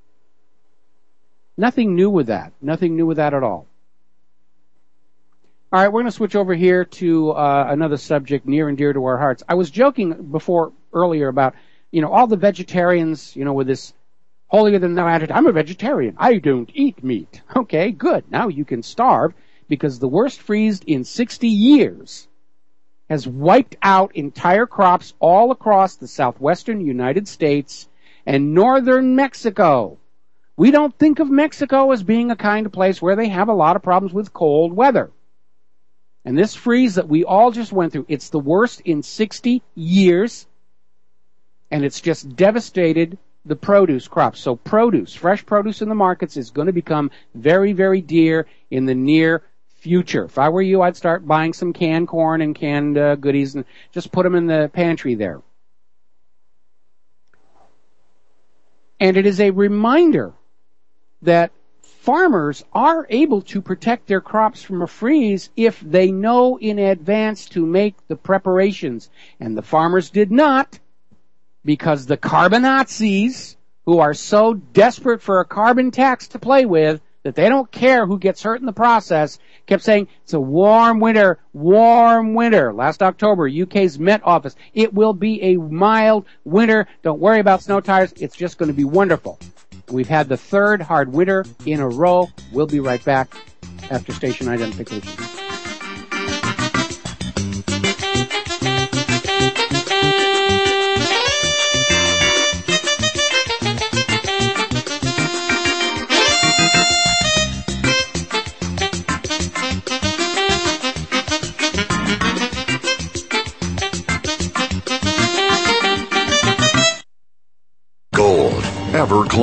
Nothing new with that. Nothing new with that at all. All right, we're going to switch over here to uh, another subject near and dear to our hearts. I was joking before, earlier about, you know, all the vegetarians, you know, with this holier than thou attitude. I'm a vegetarian. I don't eat meat. Okay, good. Now you can starve because the worst freeze in sixty years has wiped out entire crops all across the southwestern United States and northern Mexico. We don't think of Mexico as being a kind of place where they have a lot of problems with cold weather. And this freeze that we all just went through, it's the worst in sixty years, and it's just devastated the produce crops. So produce, fresh produce in the markets is going to become very, very dear in the near future. If I were you, I'd start buying some canned corn and canned uh, goodies and just put them in the pantry there. And it is a reminder that farmers are able to protect their crops from a freeze if they know in advance to make the preparations. And the farmers did not, because the carbonazis, who are so desperate for a carbon tax to play with that they don't care who gets hurt in the process, kept saying, it's a warm winter, warm winter. Last October, U K's Met Office, it will be a mild winter. Don't worry about snow tires. It's just going to be wonderful. We've had the third hard winter in a row. We'll be right back after station identification. Gold, ever close.